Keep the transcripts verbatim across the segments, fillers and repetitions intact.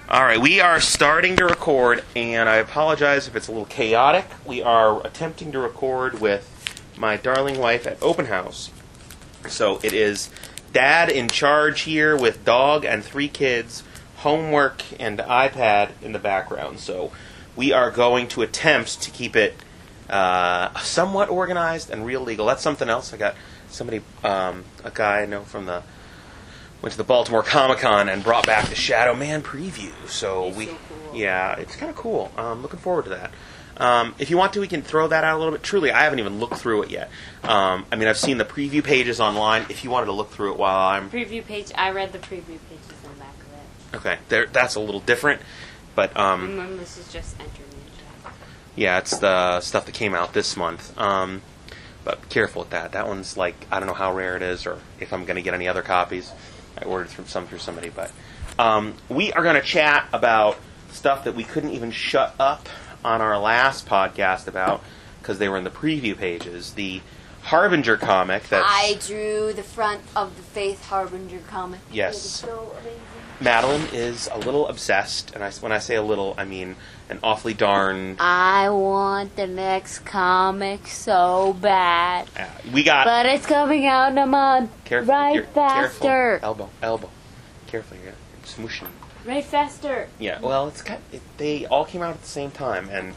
All right, we are starting to record, and I apologize if it's a little chaotic. We are attempting to record with my darling wife at open house. So it is Dad in charge here with dog and three kids, homework and iPad in the background. So we are going to attempt to keep it uh, somewhat organized and real legal. That's something else. I got somebody, um, a guy I know from the went to the Baltimore Comic Con and brought back the Shadow Man preview. So it's we, so cool. yeah, it's kind of cool. I'm looking forward to that. Um, if you want to, we can throw that out a little bit. Truly, I haven't even looked through it yet. Um, I mean, I've seen the preview pages online. If you wanted to look through it while I'm Preview page. I read the preview pages on the back of it. okay, there, that's a little different. But um, And then this is just entering in. yeah, it's the stuff that came out this month. Um, but be careful with that. That one's like, I don't know how rare it is, or if I'm going to get any other copies. I ordered from some through somebody, but um, we are going to chat about stuff that we couldn't even shut up on our last podcast about because they were in the preview pages. The Harbinger comic. That's, I drew the front of the Faith Harbinger comic. Yes. It is so amazing. Madeline is a little obsessed, and I, when I say a little, I mean an awfully darn. I want the next comic so bad. Uh, we got. But it's coming out in a month. Careful, right you're- faster. Careful. Elbow, elbow. Careful, you're smooshing. Right faster. Yeah, well, it's got, it, they all came out at the same time, and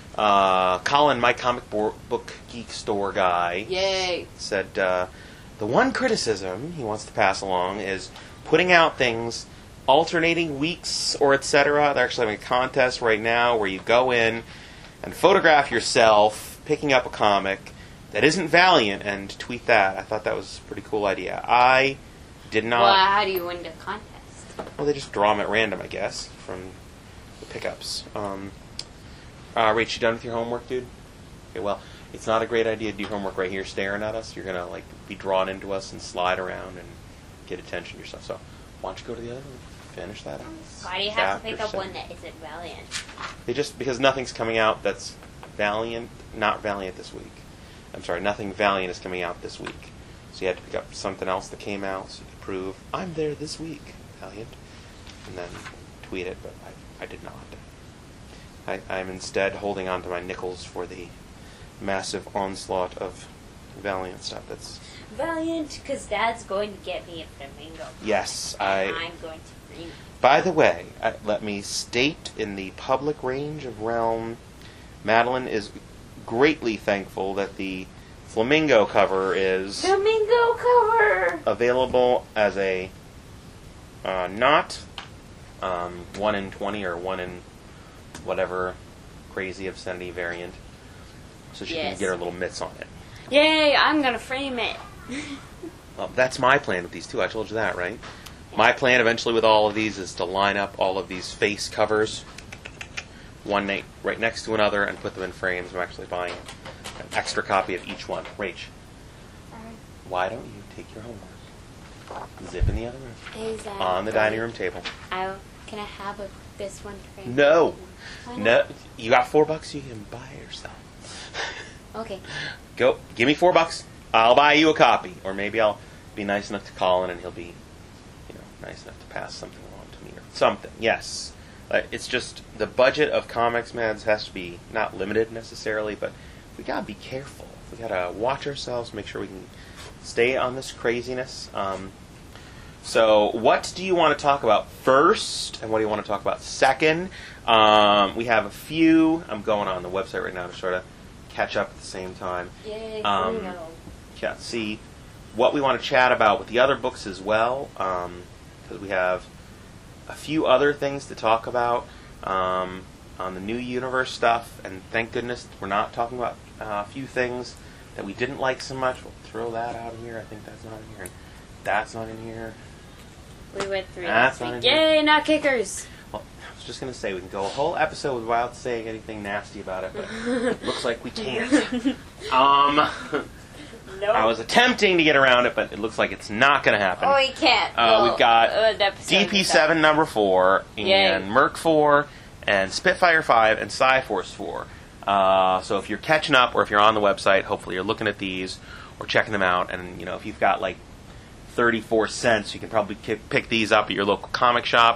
uh, Colin, my comic bo- book geek store guy, Yay. said uh, the one criticism he wants to pass along is putting out things alternating weeks or et cetera. They're actually having a contest right now where you go in and photograph yourself picking up a comic that isn't Valiant and tweet that. I thought that was a pretty cool idea. I did not... Well, how do you win the contest? Well, they just draw them at random, I guess, from the pickups. Um, uh, Rach, you done with your homework, dude? Okay, well, it's not a great idea to do homework right here staring at us. You're going to, like, be drawn into us and slide around and get attention yourself. So, why don't you go to the other one? Finish that out. Why do you have to pick After up seven. one that isn't Valiant? They just, because nothing's coming out that's Valiant, not Valiant this week. I'm sorry, nothing Valiant is coming out this week. So you had to pick up something else that came out so you could prove, I'm there this week, Valiant. And then tweet it, but I, I did not. I, I'm instead holding on to my nickels for the massive onslaught of Valiant stuff. That's Valiant, because Dad's going to get me a flamingo. yes. And I. I'm going to free me. By the way, uh, let me state in the public range of realm, Madeline is greatly thankful that the flamingo cover is Flamingo cover! available as a uh, not um, one in twenty or one in whatever crazy obscenity variant, so she Yes. can get her little mitts on it. Yay, I'm going to frame it. Well, that's my plan with these two. I told you that, right? My plan eventually with all of these is to line up all of these face covers, one na- right next to another, and put them in frames. I'm actually buying an extra copy of each one. Rach, why don't you take your homework? Zip in the other room. Is that On the right? dining room table. I, can I have a, this one framed? No. Why not? No. You got four bucks, you can buy it yourself. Okay. Go. Give me four bucks. I'll buy you a copy. Or maybe I'll be nice enough to Colin and he'll be, you know, nice enough to pass something along to me or something. Yes. Uh, it's just the budget of Comics Meds has to be not limited necessarily, but we gotta be careful. We gotta watch ourselves, make sure we can stay on this craziness. Um, so, what do you want to talk about first, and what do you want to talk about second? Um, we have a few. I'm going on the website right now to sort of catch up at the same time. Yay, Um, flamingo. Yeah, see what we want to chat about with the other books as well, because we have a few other things to talk about um, on the new universe stuff, and thank goodness we're not talking about uh, a few things that we didn't like so much. We'll throw that out of here. I think that's not in here, and that's not in here. We went through That's last not week. in here. Yay, not kickers! Well, I was just going to say, we can go a whole episode without saying anything nasty about it, but it looks like we can't. Um, No. I was attempting to get around it, but it looks like it's not going to happen. Oh, you can't. Uh, Well, we've got Uh, the episode D P seven number four, and Yay. Merc four, and Spitfire five, and Psyforce four. Uh, so if you're catching up, or if you're on the website, hopefully you're looking at these, or checking them out, and you know if you've got like thirty-four cents, you can probably ki- pick these up at your local comic shop,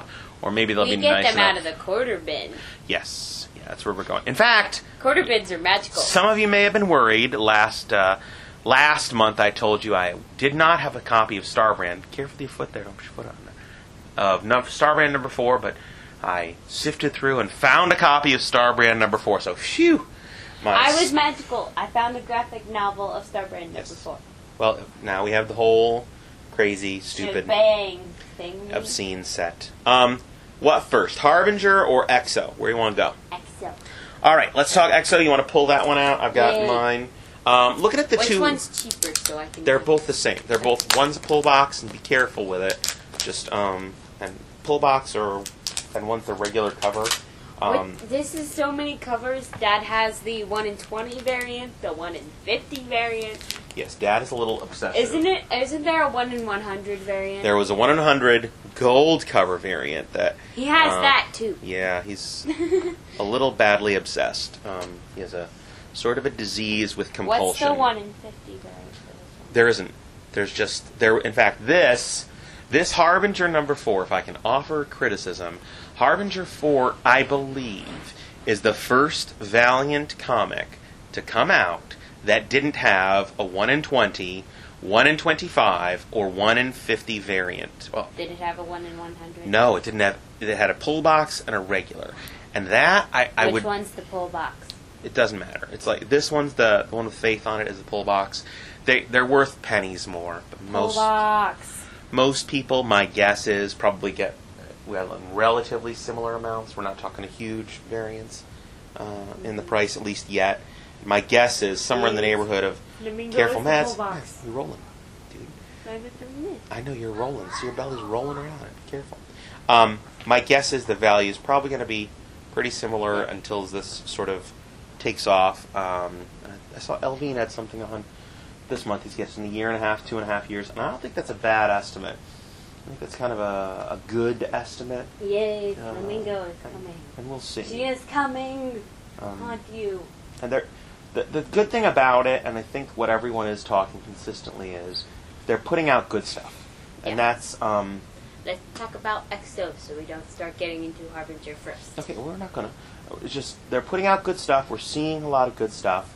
or maybe they'll We be get nice them enough. out of the quarter bin. Yes, yeah, that's where we're going. In fact, Quarter bins are magical. some of you may have been worried. Last uh, last month, I told you I did not have a copy of Starbrand. Careful with your foot there. Don't put your foot on there. Of num- Starbrand number four, but I sifted through and found a copy of Starbrand number four. So, phew. My I was magical. I found a graphic novel of Starbrand number Yes. four. Well, now we have the whole crazy, stupid, Bang thing. obscene set. Um, what first, Harbinger or Exo? Where do you want to go? Exo. All right, let's talk Exo. You want to pull that one out? I've got Yeah. mine. Um, looking at the Which two, one's cheaper so I can... they're both the same. They're both one's a pull box, and be careful with it. Just um, and pull box or and one's the regular cover. Um, What- this is so many covers. Dad has the one in twenty variant, the one in fifty variant. yes, Dad is a little obsessive. Isn't it? Isn't there a one in one hundred variant? There was a one in one hundred gold cover variant that. He has uh, that too. Yeah, he's a little badly obsessed. Um, he has a sort of a disease with compulsion. What's the one in fifty variant for this one? There isn't. There's just there. In fact, this this Harbinger number four, if I can offer criticism, Harbinger four, I believe, is the first Valiant comic to come out that didn't have a one in twenty, one in twenty-five, or one in fifty variant. Well, Did it have a one in one hundred? no, it didn't have. It had a pull box and a regular, and that I, I Which would. one's the pull box? It doesn't matter. It's like this one's the, the one with Faith on it is the pull box. They they're worth pennies more. But most Pull box. most people, my guess is, probably get well in relatively similar amounts. We're not talking a huge variance uh, in the price, at least yet. My guess is somewhere in the neighborhood of Flamingo careful, is the Mads. pull box. You're rolling, dude. Five of them. I know you're rolling. See your belly's rolling around. Be careful. Um, my guess is the value is probably going to be pretty similar until this sort of takes off. Um, I saw Elvine had something on this month. He's getting a year and a half, two and a half years, and I don't think that's a bad estimate. I think that's kind of a, a good estimate, Yay, Uh, Flamingo is coming. and we'll see. She is coming. Um, Haunt you. And there, the the good thing about it, and I think what everyone is talking consistently is, they're putting out good stuff, and Yeah. that's um. Let's talk about Exo so we don't start getting into Harbinger first. Okay, we're not gonna. It's just they're putting out good stuff. We're seeing a lot of good stuff,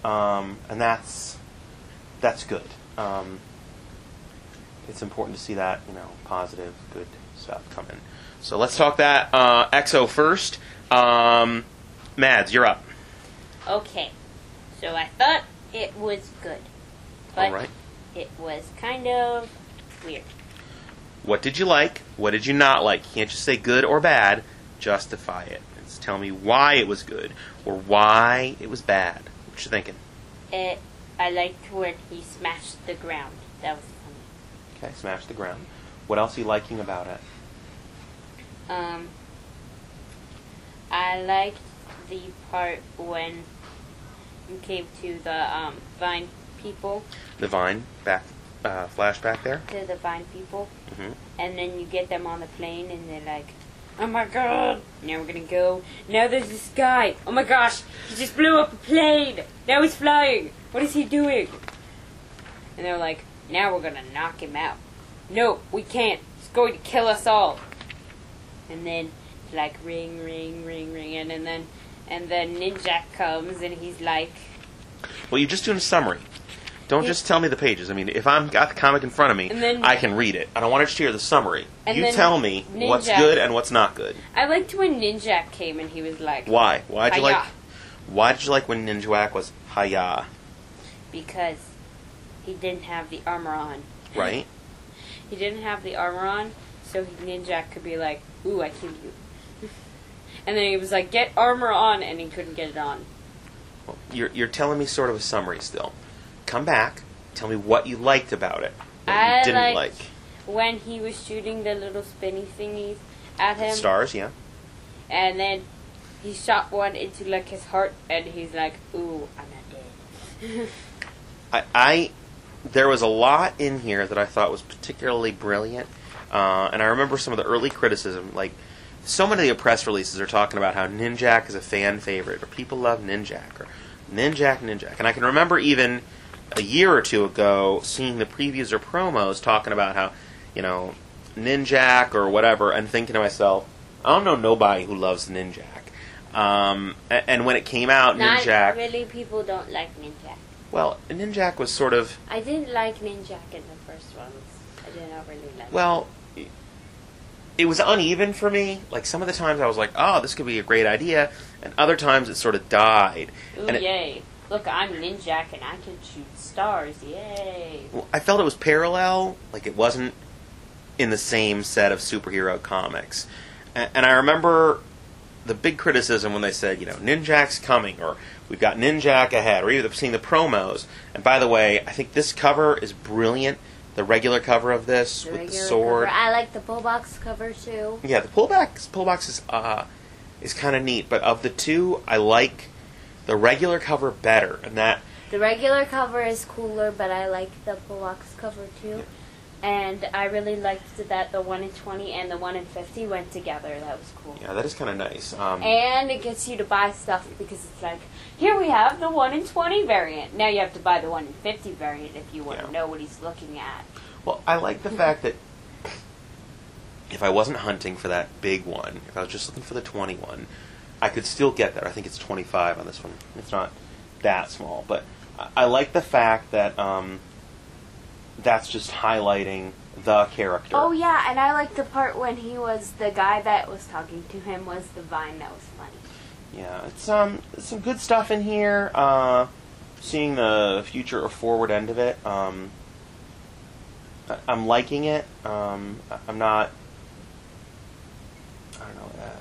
um, and that's that's good. Um, it's important to see that, you know, positive, good stuff come in. So let's talk that uh, Exo first. Um, Mads, you're up. Okay, so I thought it was good, but All right. it was kind of weird. What did you like? What did you not like? You can't just say good or bad. Justify it. Just tell me why it was good or why it was bad. What you thinking? It, I liked when he smashed the ground. That was funny. Okay, smash the ground. What else are you liking about it? Um, I liked the part when you came to the um, Vine people, The Vine back uh, flashback there. to the Vine people, hmm and then you get them on the plane, and they're like, "Oh my god, now we're gonna go. Now there's this guy. Oh my gosh, he just blew up a plane. Now he's flying. What is he doing?" And they're like, "Now we're gonna knock him out. No, we can't. He's going to kill us all." And then like ring, ring, ring, ring, and, and then and then Ninja comes and he's like, Well, you're just doing a summary. Don't Yeah. just tell me the pages. I mean, if I've got the comic in front of me, And then- I can read it. I don't want to just hear the summary. And You then tell me what's Ninja- good and what's not good. I liked when Ninja came and he was like, Why? Why did you Hiya. like? Why did you like when Ninjak was hiya? because he didn't have the armor on. Right? He didn't have the armor on, so he, Ninja could be like, "Ooh, I killed you." And then he was like, "Get armor on," and he couldn't get it on. Well, you're you're telling me sort of a summary still. Come back. Tell me what you liked about it. What I you didn't liked like. when he was shooting the little spinny thingies at him, Stars, yeah. and then he shot one into like his heart, and he's like, "Ooh, I'm not dead." I, I there was a lot in here that I thought was particularly brilliant, uh, and I remember some of the early criticism. Like, so many of the press releases are talking about how Ninjak is a fan favorite, or people love Ninjak, or Ninjak, Ninjak. And I can remember even a year or two ago seeing the previews or promos talking about how, you know, Ninjak or whatever, and thinking to myself, I don't know nobody who loves Ninjak. Um, and, and when it came out, Not Ninjak. really, people don't like Ninjak. Well, Ninjak was sort of. I didn't like Ninjak in the first ones. I did not really like Well, it was uneven for me. Like, some of the times I was like, oh, this could be a great idea, and other times it sort of died. Ooh, and it, yay. Look, I'm Ninjak and I can shoot stars. Yay. well, I felt it was parallel. Like, it wasn't in the same set of superhero comics. And, and I remember the big criticism when they said, you know, Ninjak's coming, or we've got Ninjak ahead, or even seeing the promos. And by the way, I think this cover is brilliant. The regular cover of this The with the regular sword. cover. I like the pull box cover too. Yeah, the pullback pullbox is uh is kind of neat, but of the two, I like the regular cover better, and that The regular cover is cooler, but I like the pull box cover too. And I really liked that the one in twenty and the one in fifty went together. That was cool. yeah, that is kind of nice. Um, And it gets you to buy stuff because it's like, here we have the one in twenty variant. Now you have to buy the one in fifty variant if you want Yeah. to know what he's looking at. well, I like the fact that if I wasn't hunting for that big one, if I was just looking for the twenty one, I could still get that. I think it's twenty-five on this one. It's not that small, but I, I like the fact that um, that's just highlighting the character. Oh yeah, and I like the part when he was the guy that was talking to him was the Vine. That was funny. Yeah, it's um some good stuff in here. Uh, seeing the future or forward end of it, um, I- I'm liking it. Um, I- I'm not. I don't know. Uh,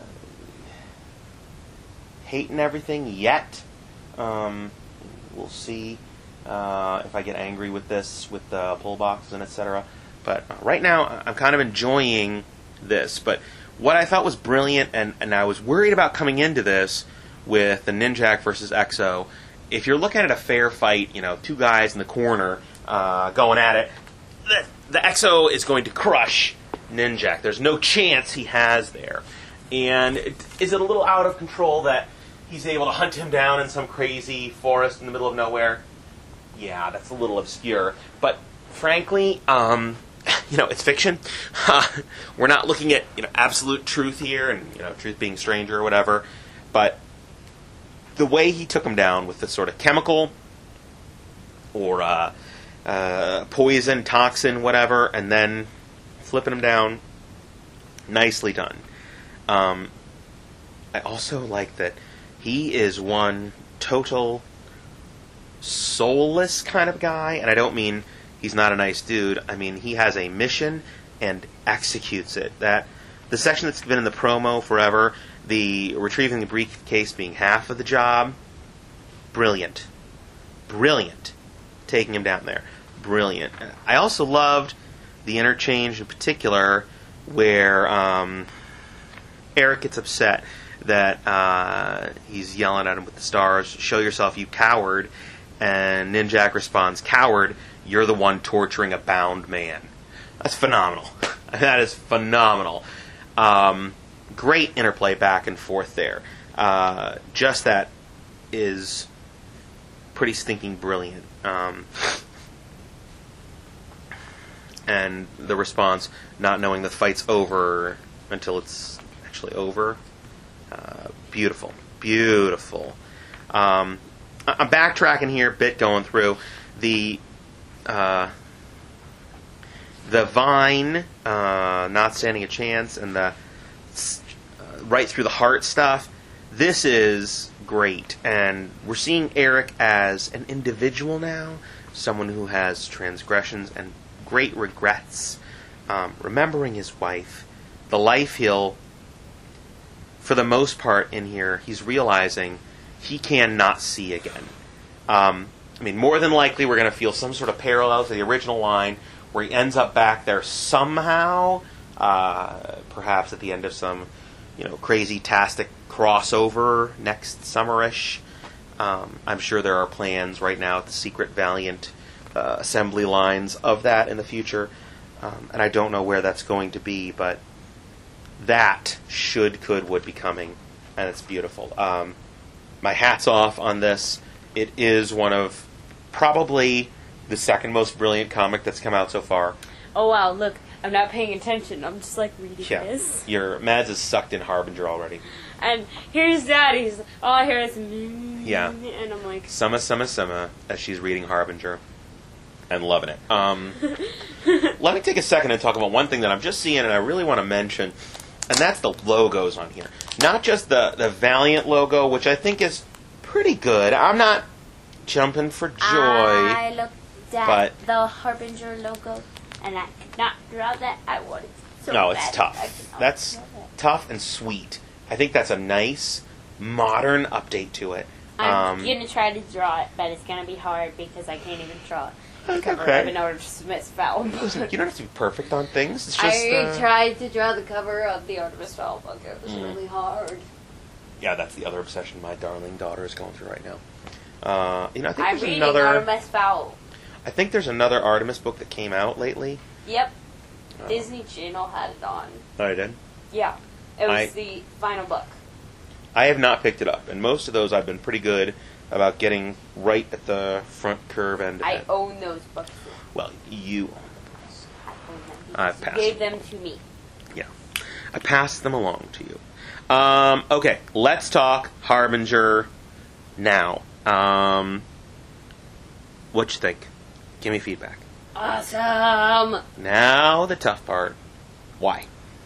hating everything yet. Um, we'll see uh, if I get angry with this, with the pull boxes and et cetera. But uh, right now, I'm kind of enjoying this. But what I thought was brilliant, and, and I was worried about coming into this with the Ninjak versus Exo. If you're looking at a fair fight, you know, two guys in the corner uh, going at it, the, the Exo is going to crush Ninjak. There's no chance he has there. And it, is it a little out of control that he's able to hunt him down in some crazy forest in the middle of nowhere? Yeah, that's a little obscure. But frankly, um, you know, it's fiction. We're not looking at, you know, absolute truth here, and, you know, truth being stranger or whatever. But the way he took him down with this sort of chemical or uh, uh, poison, toxin, whatever, and then flipping him down, nicely done. Um, I also like that he is one total soulless kind of guy, and I don't mean he's not a nice dude. I mean, he has a mission and executes it. That the section that's been in the promo forever, the retrieving the briefcase being half of the job, brilliant. Brilliant. Taking him down there. Brilliant. I also loved the interchange in particular where um, Eric gets upset that uh, he's yelling at him with the stars, show yourself, you coward, and Ninjak responds, coward, you're the one torturing a bound man. That's phenomenal. That is phenomenal. Um, great interplay back and forth there. Uh, just that is pretty stinking brilliant. Um, and the response, not knowing the fight's over until it's actually over. Uh, beautiful. Beautiful. Um, I'm backtracking here a bit, going through the uh, the Vine uh, not standing a chance, and the uh, right through the heart stuff. This is great, and we're seeing Eric as an individual now, someone who has transgressions and great regrets, um, remembering his wife, the life he'll, for the most part in here, he's realizing he cannot see again. Um, I mean, more than likely we're going to feel some sort of parallel to the original line where he ends up back there somehow, uh, perhaps at the end of some, you know, crazy tastic crossover next summerish. Um, I'm sure there are plans right now at the Secret Valiant uh, assembly lines of that in the future, um, and I don't know where that's going to be, but that should, could, would be coming, and it's beautiful. Um, my hat's off on this. It is one of probably the second most brilliant comic that's come out so far. Oh wow, look, I'm not paying attention. I'm just like reading Yeah. this. Your Mads is sucked in Harbinger already. And here's Daddy's. All I hear is mm, Yeah. and I'm like, Summa, summa, summa, as she's reading Harbinger. And loving it. Um, let me take a second and talk about one thing that I'm just seeing and I really want to mention, and that's the logos on here. Not just the, the Valiant logo, which I think is pretty good. I'm not jumping for joy. I looked at but- the Harbinger logo, and I could not draw that. I wanted so no, bad. it's I tough. could not That's draw that. tough and sweet. I think that's a nice, modern update to it. I'm Um, gonna try to draw it, but it's gonna be hard because I can't even draw it. The cover okay. of an Arthur Smith Fowl book. Listen, you don't have to be perfect on things. It's just, I uh, tried to draw the cover of the Artemis Fowl book. It was Mm. really hard. yeah, that's the other obsession my darling daughter is going through right now. Uh, you know, I think I'm there's reading another. Artemis Fowl. I think there's another Artemis book that came out lately. Yep. Uh, Disney Channel had it on. Oh, I did. Yeah. It was I- the final book. I have not picked it up, and most of those I've been pretty good about getting right at the front curve end of I it. own those books. Well, you. I own them. I because you passed. gave them to me. Yeah. I passed them along to you. Um, okay, let's talk Harbinger now. Um, what you think? Give me feedback. Awesome. Now the tough part. Why?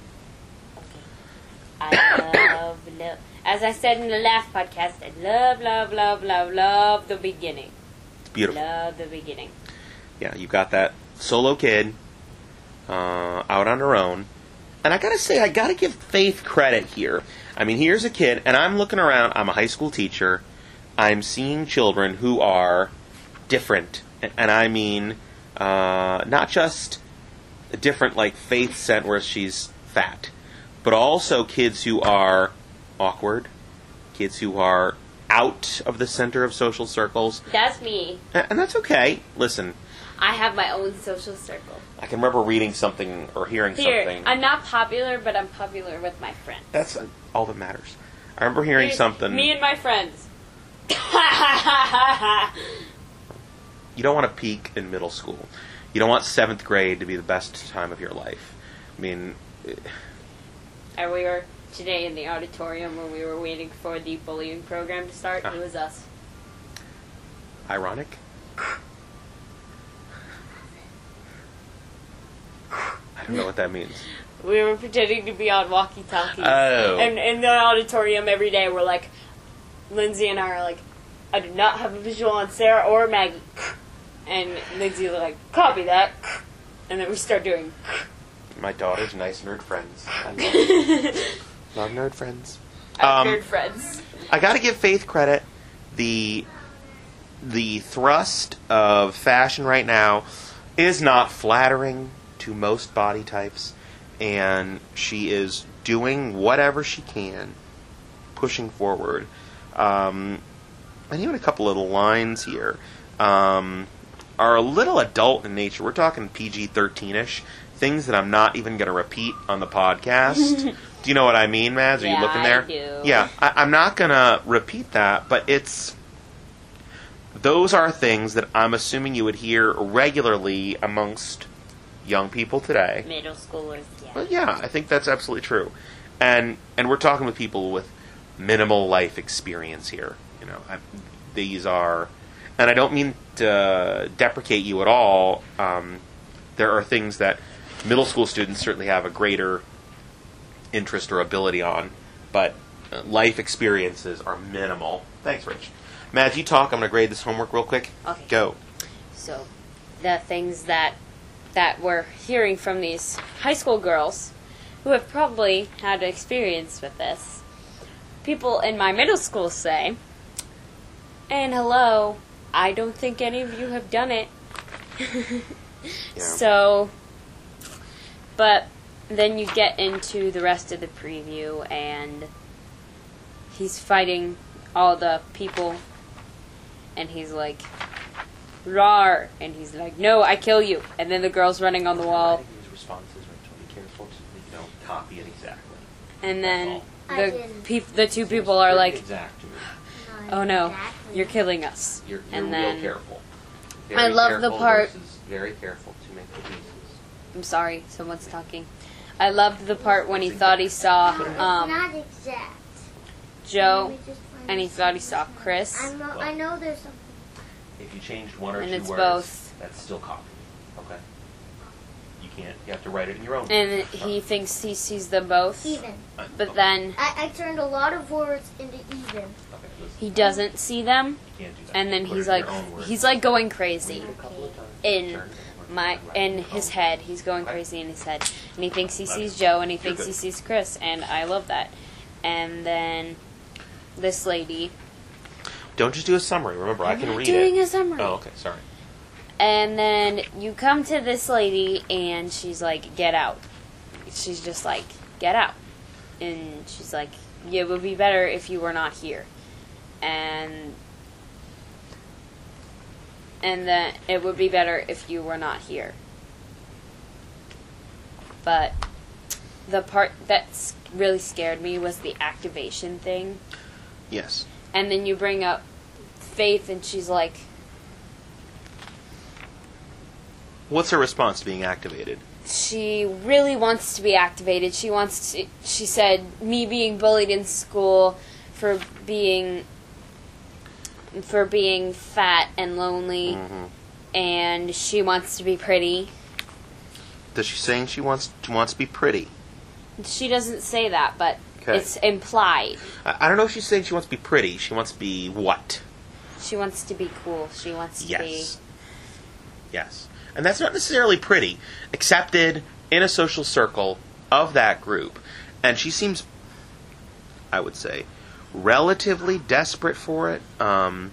I love, love. As I said in the last podcast, I love, love, love, love, love the beginning. It's beautiful. Love the beginning. Yeah, you've got that solo kid uh, out on her own. And I gotta say, I gotta give Faith credit here. I mean, here's a kid, and I'm looking around, I'm a high school teacher, I'm seeing children who are different. And, and I mean, uh, not just different like Faith sent where she's fat, but also kids who are awkward, kids who are out of the center of social circles. That's me. And, and that's okay. Listen, I have my own social circle. I can remember reading something or hearing Here, something. I'm not popular, but I'm popular with my friends. That's all that matters. I remember hearing Here's something. Me and my friends. You don't want to peak in middle school. You don't want seventh grade to be the best time of your life. I mean, eh, And we were today in the auditorium when we were waiting for the bullying program to start. Ah. It was us. ironic. I don't know what that means. We were pretending to be on walkie-talkies. Oh. And in the auditorium every day, we're like, Lindsay and I are like, I do not have a visual on Sarah or Maggie. And Lindsay was like, copy that. And then we start doing. My daughter's nice nerd friends. I love, love nerd friends. Our Um, nerd friends. I got to give Faith credit. The the thrust of fashion right now is not flattering to most body types, and she is doing whatever she can, pushing forward. Um, and even a couple little lines here um, are a little adult in nature. We're talking P G thirteen-ish, things that I'm not even going to repeat on the podcast. Do you know what I mean, Mads? Are Yeah, you looking I there? do. Yeah, I, I'm not going to repeat that, but it's... Those are things that I'm assuming you would hear regularly amongst young people today. Middle schoolers, yeah. Well, yeah, I think that's absolutely true. And and we're talking with people with minimal life experience here. You know, I, these are... And I don't mean to deprecate you at all. Um, there are things that middle school students certainly have a greater interest or ability on, but uh, life experiences are minimal. Thanks, Rich. Matt, you talk. I'm going to grade this homework real quick. Okay. Go. So, the things that that we're hearing from these high school girls who have probably had experience with this. People in my middle school say, and hello, I don't think any of you have done it. Yeah. So, but then you get into the rest of the preview, and he's fighting all the people, and he's like, "Rawr!" And he's like, "No, I kill you!" And then the girl's running on the wall, These responses, Rich, be careful so you don't copy it exactly. and then I the didn't. peop- the two people are like, Exact to me. "Oh no, you're killing us!" You're, you're And real then careful. I love the careful part- versus very careful to make the pieces. I'm sorry, someone's talking. I loved the part when he thought he saw um, Not exact. Joe, Let me just find and he this. thought he saw Chris. I know, I know there's something. If you changed one or And two it's words, both. that's still copy. Okay. You can't. You have to write it in your own. And he thinks he sees them both. Even. Uh, But okay. then I, I turned a lot of words into even. Okay, listen, he doesn't see them. you can't do that. And then Put he's it in like, your own words. he's like going crazy Read it a couple of times. in Turn it, my write it in your his own head. words. He's going Okay. crazy in his head, and he thinks he Love sees it. Joe, and he You're thinks good. he sees Chris, and I love that. And then this lady. Don't just do a summary. Remember, I I'm can not read doing it. a summary. Oh, okay. Sorry. And then you come to this lady, and she's like, "Get out." She's just like, "Get out," and she's like, "Yeah, it would be better if you were not here." And and then it would be better if you were not here. But the part that s- really scared me was the activation thing. Yes. And then you bring up Faith, and she's like, What's her response to being activated? she really wants to be activated. She wants to, she said, me being bullied in school for being for being fat and lonely, Mm-hmm. and she wants to be pretty. Does she saying she wants she wants to be pretty? She doesn't say that, but Okay. it's implied. I, I don't know if she's saying she wants to be pretty. She wants to be what? She wants to be cool. She wants to Yes. Yes. And that's not necessarily pretty. Accepted in a social circle of that group. And she seems, I would say, relatively desperate for it. Um,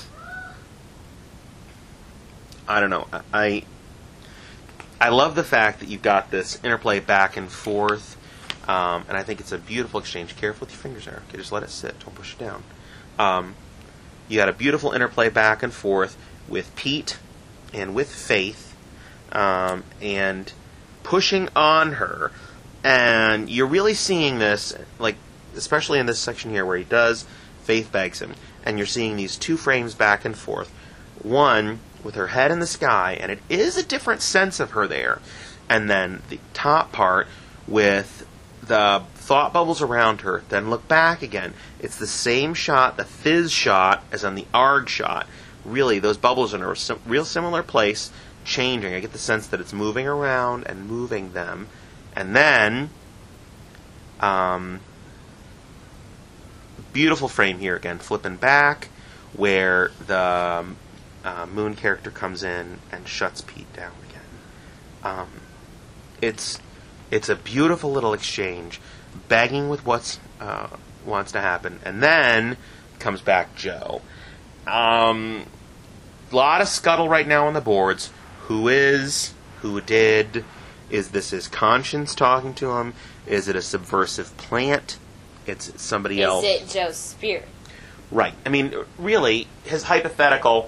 I don't know. I I love the fact that you've got this interplay back and forth. Um, and I think it's a beautiful exchange. Careful with your fingers there. Okay, just let it sit. Don't push it down. Um, you got a beautiful interplay back and forth with Pete and with Faith, um, and pushing on her. And you're really seeing this, like, especially in this section here where he does, Faith begs him. And you're seeing these two frames back and forth. One with her head in the sky, and it is a different sense of her there. And then the top part with the thought bubbles around her, then look back again. It's the same shot, the fizz shot, as on the ARG shot. Really, those bubbles are in a sim- real similar place, changing. I get the sense that it's moving around and moving them. And then, um, beautiful frame here again, flipping back, where the um, uh, Moon character comes in and shuts Pete down again. Um, it's it's a beautiful little exchange, begging with what's uh, wants to happen, and then comes back Joe. Um, lot of scuttle right now on the boards. Who is? Who did? Is this his conscience talking to him? Is it a subversive plant? It's somebody be. Is else. it Joe's spirit? Right. I mean, really, his hypothetical,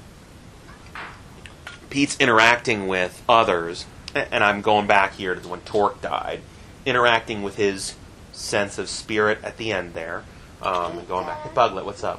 Pete's interacting with others, and I'm going back here to when Torque died, interacting with his sense of spirit at the end there. Um, and going back. Hey, Buglet, what's up?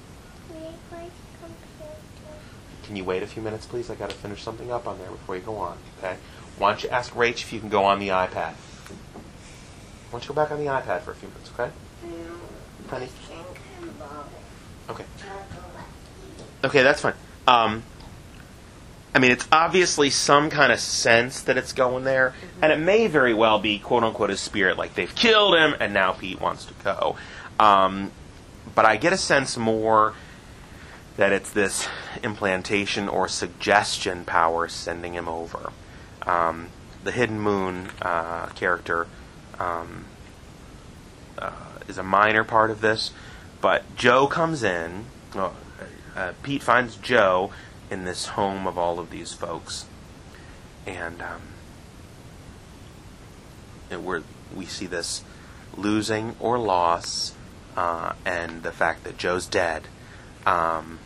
Can you wait a few minutes, please? I got to finish something up on there before you go on, okay? Why don't you ask Rach if you can go on the iPad? Why don't you go back on the iPad for a few minutes, okay? Honey? Okay. Okay, that's fine. Um, I mean, it's obviously some kind of sense that it's going there, mm-hmm. and it may very well be, quote-unquote, his spirit, like they've killed him, and now Pete wants to go. Um, but I get a sense more that it's this implantation or suggestion power sending him over. Um, the Hidden Moon uh, character um, uh, is a minor part of this, but Joe comes in. Uh, uh, Pete finds Joe in this home of all of these folks, and um, it, we're, we see this losing or loss, uh, and the fact that Joe's dead. Um,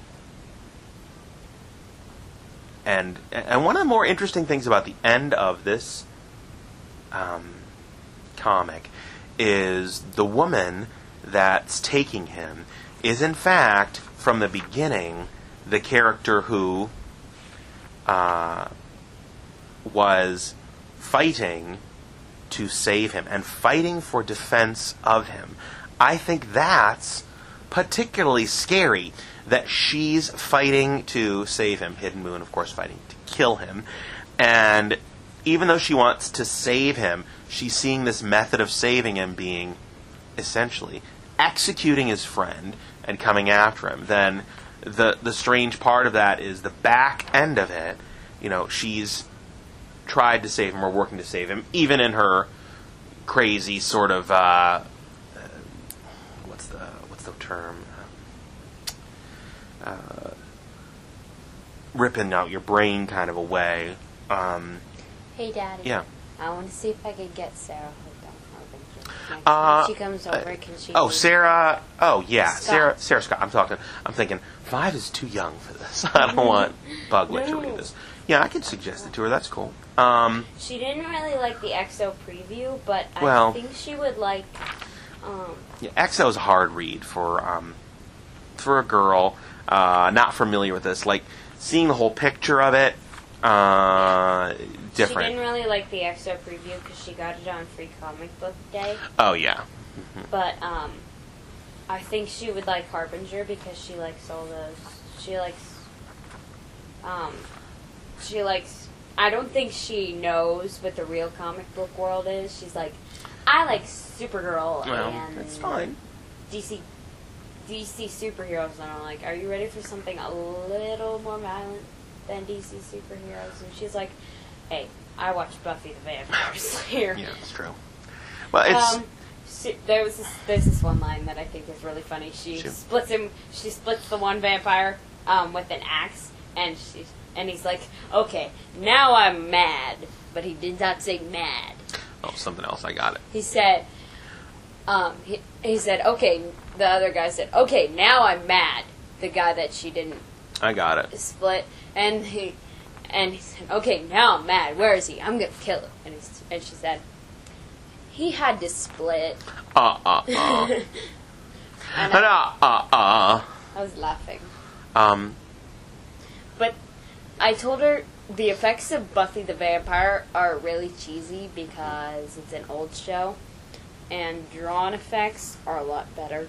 And and one of the more interesting things about the end of this um, comic is the woman that's taking him is in fact, from the beginning, the character who uh, was fighting to save him and fighting for defense of him. I think that's particularly scary, that she's fighting to save him. Hidden Moon, of course, fighting to kill him. And even though she wants to save him, she's seeing this method of saving him being essentially executing his friend and coming after him. Then the the strange part of that is the back end of it. You know, she's tried to save him or working to save him, even in her crazy sort of uh, what's the what's the term? Uh, ripping out your brain kind of a way. Um, Hey, Daddy. yeah. I want to see if I can get Sarah hooked on Harbinger. Next Uh, time she comes over, can she... Oh, Sarah. Oh, yeah, Scott. Sarah. Sarah Scott. I'm talking. I'm thinking five is too young for this. I don't want Bugwitch to No. read this. Yeah, I could suggest it to her. That's cool. Um, She didn't really like the X O preview, but I Well- think she would like... Um, yeah, X O is a hard read for um, for a girl uh, not familiar with this. Like seeing the whole picture of it. Uh, different. She didn't really like the X O preview because she got it on Free Comic Book Day. Oh yeah. But um, I think she would like Harbinger because she likes all those. She likes. Um, she likes. I don't think she knows what the real comic book world is. She's like, I like Supergirl Well, and that's fine. D C, D C superheroes, and I'm like, are you ready for something a little more violent than D C superheroes? And she's like, hey, I watched Buffy the Vampire Slayer. Yeah, it's true. Well, it's Um, she, there was this, there's this one line that I think is really funny. She Shoot. splits him. She splits the one vampire um, with an axe, and she and he's like, "Okay, now I'm mad," but he did not say mad. oh something else. I got it. He said, um, he, he said, "Okay." The other guy said, "Okay, now I'm mad." The guy that she didn't I got it. split, and he and he said, "Okay, now I'm mad. Where is he? I'm gonna kill him." And he's, and she said, "He had to split." Uh uh uh. And I, uh uh uh. I was laughing. Um. But I told her the effects of Buffy the Vampire are really cheesy because it's an old show, and drawn effects are a lot better,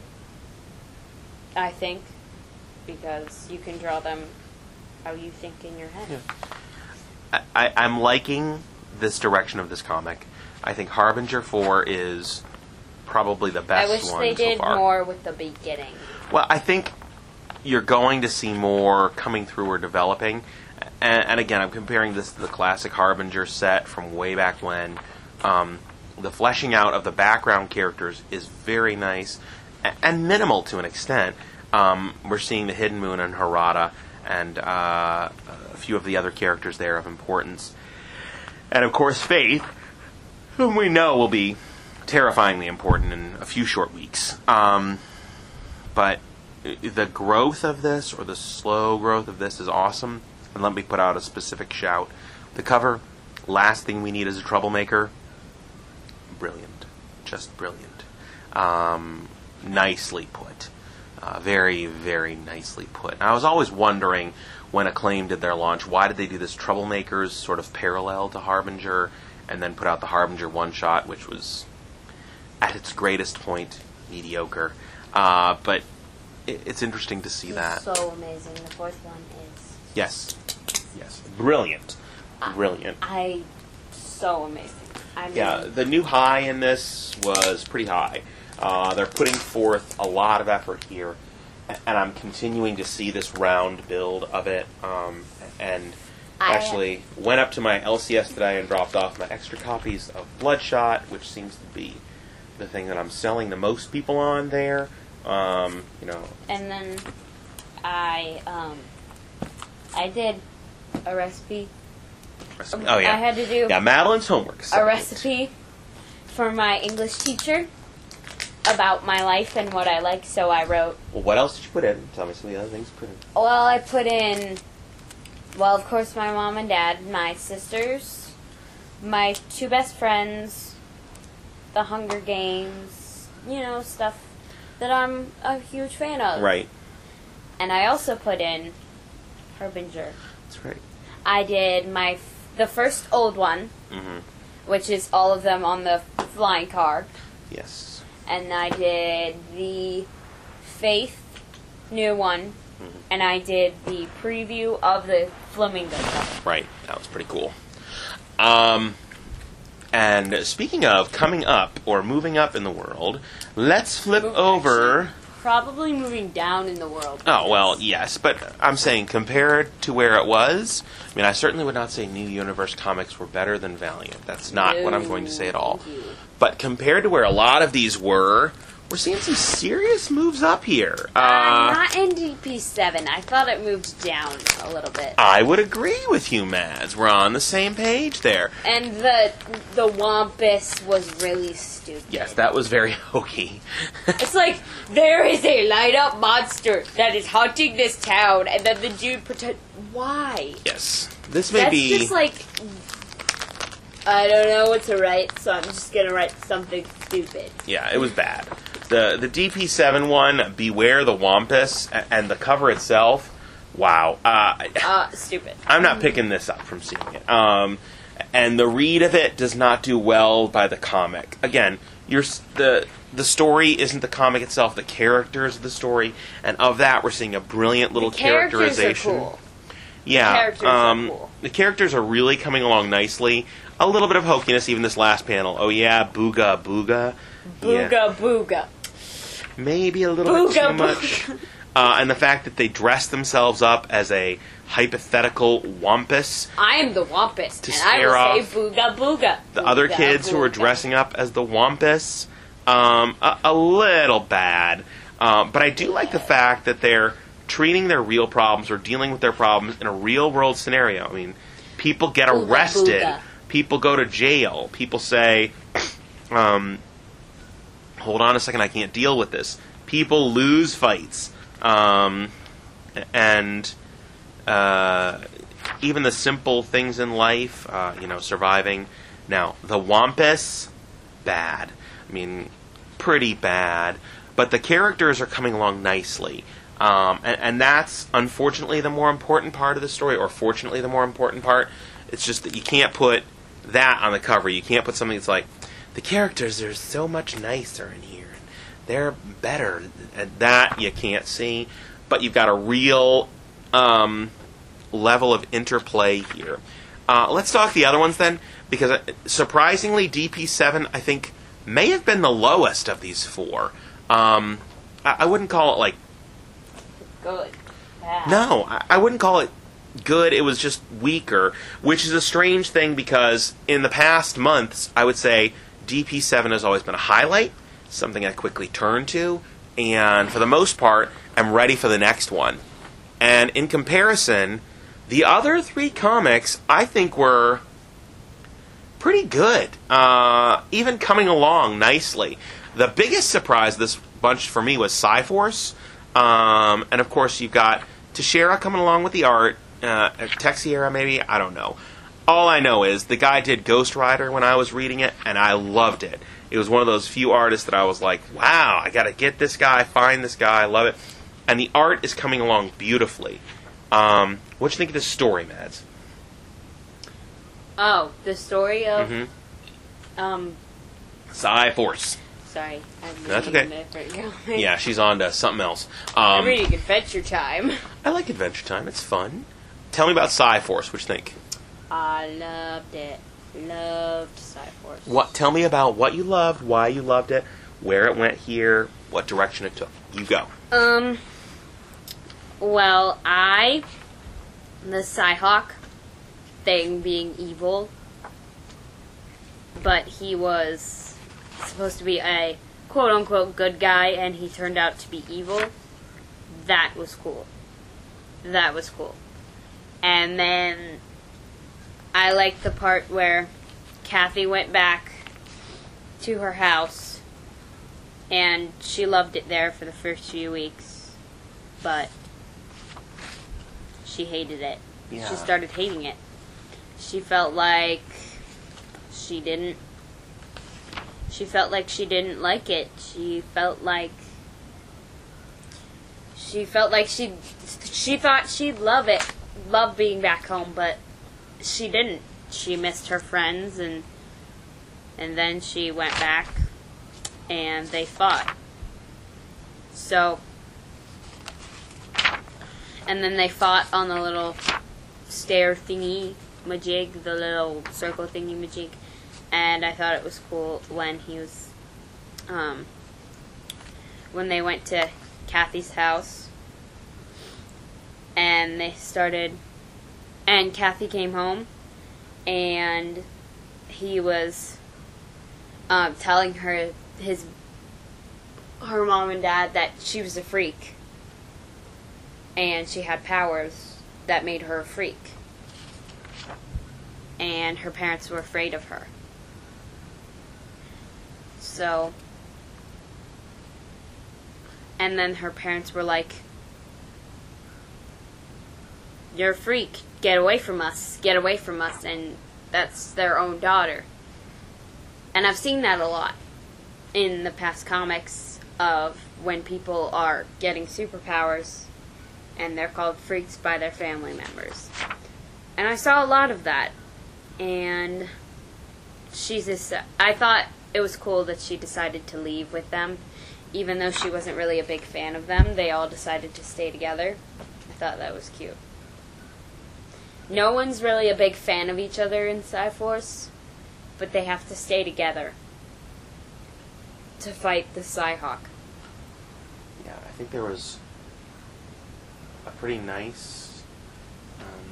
I think, because you can draw them how you think in your head. Yeah. I, I, I'm liking this direction of this comic. I think Harbinger four is probably the I best wish one they did so far. more with the beginning. Well, I think you're going to see more coming through or developing. And, and again, I'm comparing this to the classic Harbinger set from way back when. Um, the fleshing out of the background characters is very nice and, and minimal to an extent. Um, we're seeing the Hidden Moon and Harada and uh, a few of the other characters there of importance. And of course, Faith, whom we know will be terrifyingly important in a few short weeks. Um, but the growth of this, or the slow growth of this, is awesome. And let me put out a specific shout. The cover, Last Thing We Need is a Troublemaker. Brilliant. Just brilliant. Um, nicely put. Uh, very, very nicely put. And I was always wondering, when Acclaim did their launch, why did they do this Troublemakers sort of parallel to Harbinger, and then put out the Harbinger one-shot, which was, at its greatest point, mediocre. Uh, but it, it's interesting to see It's that. so amazing. The fourth one is... Yes. Yes. Brilliant. Brilliant. I... So amazing. I mean, Yeah, the new high in this was pretty high. Uh, they're putting forth a lot of effort here, a- and I'm continuing to see this round build of it. Um, and I- actually went up to my L C S today and dropped off my extra copies of Bloodshot, which seems to be the thing that I'm selling the most people on there. Um, you know, And then I um I did a recipe. recipe- oh yeah, I had to do yeah, Madeline's homework. a assignment. recipe for my English teacher about my life and what I like. So I wrote. Well, what else did you put in? Tell me some of the other things you put in. Well, I put in. Well, of course, my mom and dad, my sisters, my two best friends, the Hunger Games, you know, stuff that I'm a huge fan of. Right. And I also put in Harbinger. That's right. I did my the first old one, Mm-hmm. which is all of them on the flying car. Yes. And I did the Faith new one, Mm-hmm. and I did the preview of the Flamingo cover. Right. That was pretty cool. Um, and speaking of coming up or moving up in the world, let's flip Move- over. Probably moving down in the world. Oh, well, yes, but I'm saying compared to where it was, I mean, I certainly would not say New Universe comics were better than Valiant. That's not what I'm going to say at all. Thank you. But compared to where a lot of these were, we're seeing some serious moves up here. Uh, Uh, not in D P seven. I thought it moved down a little bit. I would agree with you, Mads. We're on the same page there. And the the Wampus was really stupid. Yes, that was very hokey. It's like, there is a light-up monster that is haunting this town, and then the dude pretend... Why? Yes. This may That's be... just like... I don't know what to write, so I'm just gonna write something stupid. Yeah, it was bad. The the D P seven one, Beware the Wampus, a- and the cover itself, wow. Uh, Uh, stupid. I'm not picking this up from seeing it. Um, and the read of it does not do well by the comic. Again, you're, s- the the story isn't the comic itself, the characters of the story, and of that we're seeing a brilliant little The characters are characterization. cool. Yeah, characters are um, cool. the characters are really coming along nicely. A little bit of hokiness, even this last panel. Oh yeah, booga booga. Yeah. Booga booga. Maybe a little bit Booga too much. Uh, and the fact that they dress themselves up as a hypothetical wampus. I am the Wampus, To and I scare will off say booga booga. The other Booga, kids who are booga. dressing up as the wampus, um, a, a little bad. Um, but I do like the fact that they're treating their real problems or dealing with their problems in a real world scenario. I mean, people get Booga, arrested. booga. People go to jail. People say, um, hold on a second, I can't deal with this. People lose fights. Um, and uh, even the simple things in life, uh, you know, surviving. Now, the Wampus, bad. I mean, pretty bad. But the characters are coming along nicely. Um, and, and that's, unfortunately, the more important part of the story, or fortunately the more important part. It's just that you can't put that on the cover. You can't put something that's like, the characters are so much nicer in here. They're better. And that you can't see. But you've got a real um, level of interplay here. Uh, let's talk the other ones then, because uh, surprisingly, D P seven, I think, may have been the lowest of these four. Um, I, I wouldn't call it, like, Good. Bad. no, I, I wouldn't call it good. It was just weaker, which is a strange thing because in the past months, I would say D P seven has always been a highlight, something I quickly turn to, and for the most part, I'm ready for the next one. And in comparison, the other three comics, I think, were pretty good, uh, even coming along nicely. The biggest surprise of this bunch for me was Cyforce. Um, and of course, you've got Teixeira coming along with the art. Uh, Texiera, maybe? I don't know. All I know is the guy did Ghost Rider when I was reading it, and I loved it. It was one of those few artists that I was like, wow, I gotta get this guy, find this guy, I love it. And the art is coming along beautifully. Um, what do you think of this story, Mads? Oh, the story of... Mm-hmm. Um, Cyforce. sorry. I'm That's reading okay. a different comic. Yeah, she's on to something else. I'm Um, reading Adventure Time. I like Adventure Time. It's fun. Tell me about Cyforce. What you think? I loved it. Loved Cyforce. What? Tell me about what you loved, why you loved it, where it went here, what direction it took. You go. Um, well, I, the Psyhawk thing being evil, but he was supposed to be a quote-unquote good guy, and he turned out to be evil. That was cool. That was cool. And then I liked the part where Kathy went back to her house, and she loved it there for the first few weeks, but she hated it. Yeah. She started hating it. She felt like she didn't she felt like she didn't like it. She felt like she felt like she she thought she'd love it, love being back home, but she didn't. she missed her friends, and and then she went back, and they fought. So, and then they fought on the little stair thingy majig, the little circle thingy majig, and I thought it was cool when he was, um, when they went to Kathy's house, and they started, and Kathy came home, and he was um, telling her his her mom and dad that she was a freak, and she had powers that made her a freak, and her parents were afraid of her. So, and then her parents were like, "You're a freak. Get away from us. Get away from us." And that's their own daughter. And I've seen that a lot in the past comics of when people are getting superpowers and they're called freaks by their family members. And I saw a lot of that. And she's just, I thought it was cool that she decided to leave with them. Even though she wasn't really a big fan of them, they all decided to stay together. I thought that was cute. No one's really a big fan of each other in Cyforce, but they have to stay together to fight the Cyhawk. Yeah, I think there was a pretty nice um,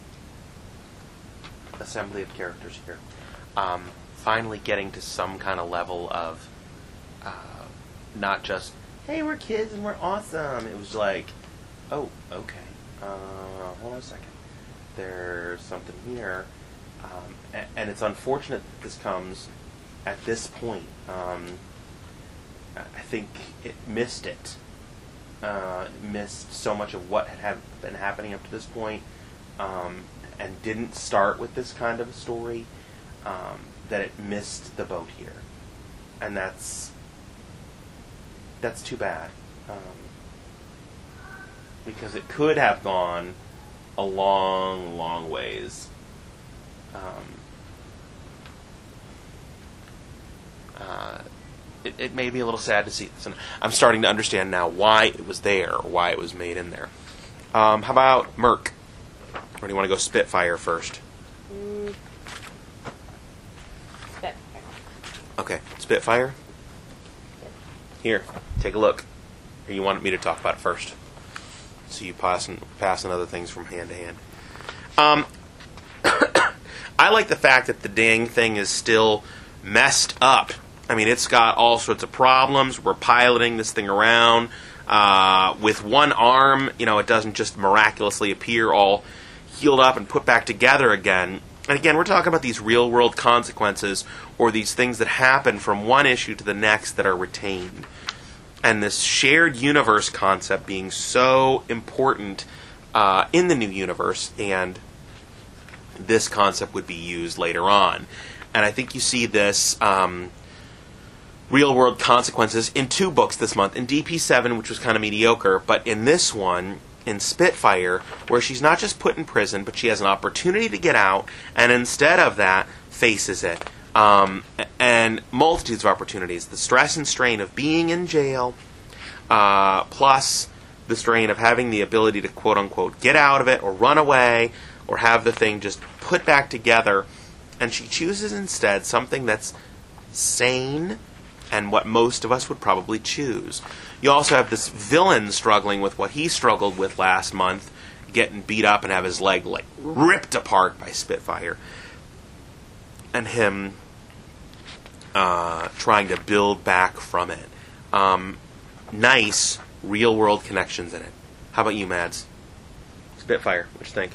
assembly of characters here. Um, finally getting to some kind of level of uh, not just, hey, we're kids and we're awesome. It was like, oh, okay. Uh, hold on a second. There's something here. Um, and, and it's unfortunate that this comes at this point. Um, I think it missed it. Uh, it missed so much of what had have been happening up to this point, um, and didn't start with this kind of a story, um, that it missed the boat here. And that's that's too bad. Um, because it could have gone a long, long ways. Um, uh, it, it may be a little sad to see this, and I'm starting to understand now why it was there, or why it was made in there. Um, how about Merc? Or do you want to go Spitfire first? Mm. Spitfire. Okay, Spitfire? Here, take a look. Or you want me to talk about it first? So you passing passing other things from hand to hand. Um, I like the fact that the dang thing is still messed up. I mean, it's got all sorts of problems. We're piloting this thing around uh, with one arm. You know, it doesn't just miraculously appear all healed up and put back together again. And again, we're talking about these real-world consequences, or these things that happen from one issue to the next that are retained. And this shared universe concept being so important uh, in the new universe, and this concept would be used later on. And I think you see this um, real-world consequences in two books this month. In D P seven, which was kind of mediocre, but in this one, in Spitfire, where she's not just put in prison, but she has an opportunity to get out, and instead of that, faces it. Um, and multitudes of opportunities. The stress and strain of being in jail, uh, plus the strain of having the ability to quote-unquote get out of it, or run away, or have the thing just put back together. And she chooses instead something that's sane and what most of us would probably choose. You also have this villain struggling with what he struggled with last month, getting beat up and have his leg like ripped apart by Spitfire. And him uh, trying to build back from it. Um, nice real-world connections in it. How about you, Mads? Spitfire, what you think?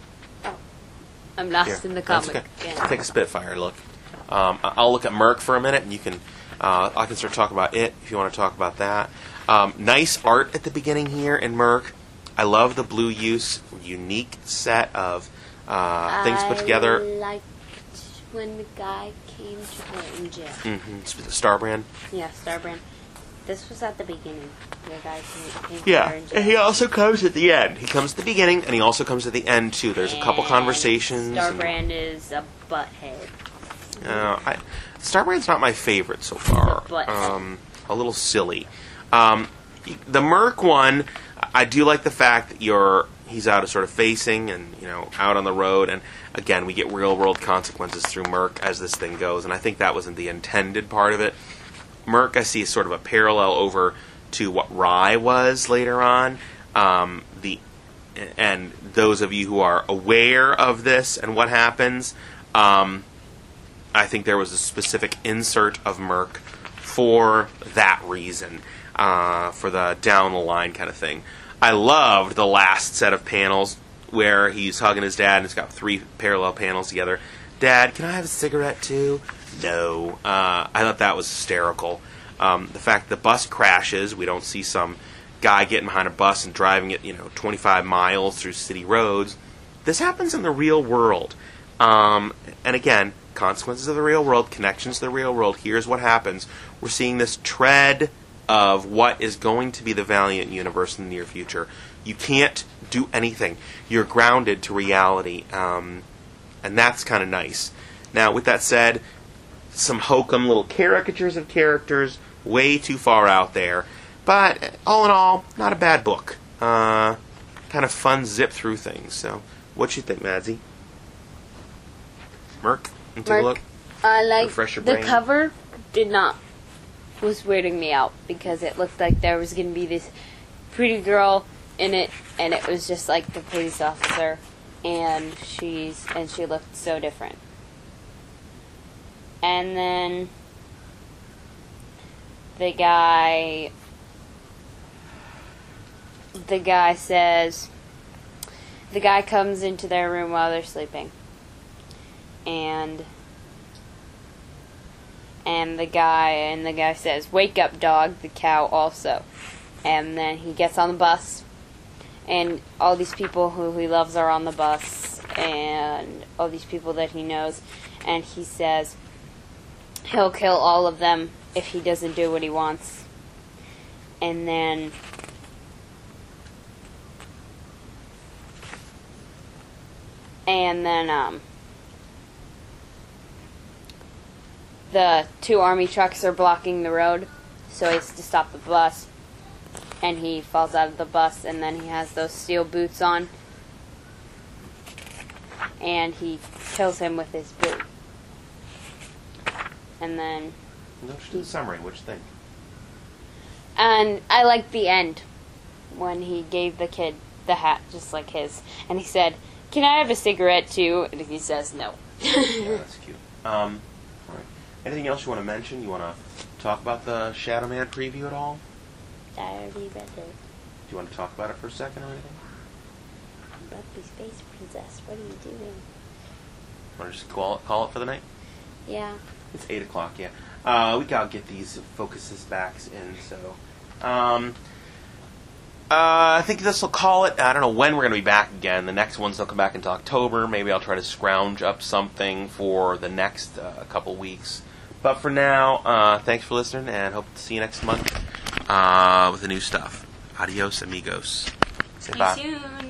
I'm lost Here, in the that's comic. okay. Yeah. Take a Spitfire look. Um, I- I'll look at Merc for a minute, and you can. Uh, I can start talking about it if you want to talk about that. Um, nice art at the beginning here in Merc. I love the blue use, unique set of uh, things put together. I liked when the guy came to her in jail. Mm-hmm. Starbrand. Yeah, Starbrand. This was at the beginning. The guy came, came Yeah, here in and he jail. also comes at the end. He comes at the beginning, and he also comes at the end, too. There's a couple And conversations. and- Starbrand is a butthead. Uh, I, Starbrand's not my favorite so far. But- Um, a little silly. Um, the Merc one, I do like the fact that you're he's out of sort of facing and you know out on the road, and again we get real world consequences through Merc as this thing goes, and I think that wasn't the intended part of it. Merc I see is sort of a parallel over to what Rye was later on. Um, the and those of you who are aware of this and what happens. Um, I think there was a specific insert of Merc for that reason, uh, for the down the line kind of thing. I loved the last set of panels where he's hugging his dad and it's got three parallel panels together. Dad, can I have a cigarette too? No. Uh, I thought that was hysterical. Um, the fact the bus crashes, we don't see some guy getting behind a bus and driving it, you know, twenty-five miles through city roads. This happens in the real world. Um, and again, consequences of the real world, connections to the real world. Here's what happens. We're seeing this tread of what is going to be the Valiant universe in the near future. You can't do anything. You're grounded to reality. Um, and that's kind of nice. Now, with that said, some hokum little caricatures of characters, way too far out there. But all in all, not a bad book. Uh, kind of fun zip through things. So, what you think, Madsy? Merc? Take Merc. a look. I like Refresh your the brain. cover did not was weirding me out because it looked like there was going to be this pretty girl in it, and it was just like the police officer, and she's and she looked so different. And then the guy, the guy says, the guy comes into their room while they're sleeping, and. And the guy and the guy says, "Wake up, dog." The cow also, and then he gets on the bus, and all these people who he loves are on the bus, and all these people that he knows, and he says he'll kill all of them if he doesn't do what he wants. And then and then um. the two army trucks are blocking the road, so he has to stop the bus, and he falls out of the bus, and then he has those steel boots on, and he kills him with his boot. And then, No, just do the summary. What you think? and I like the end, when he gave the kid the hat, just like his, and he said, "Can I have a cigarette too?" And he says no. Yeah, that's cute. Um, all right. Anything else you want to mention? You want to talk about the Shadow Man preview at all? I already read it. Do you want to talk about it for a second or anything? Buffy Space Princess, what are you doing? Want to just call it, call it for the night? Yeah. It's eight o'clock. Yeah. Uh, we gotta get these focuses backs in. So, um, uh, I think this will call it. I don't know when we're gonna be back again. The next ones will come back into October. Maybe I'll try to scrounge up something for the next uh, couple weeks. But for now, uh, thanks for listening, and hope to see you next month uh, with the new stuff. Adios, amigos. Say See bye. you soon.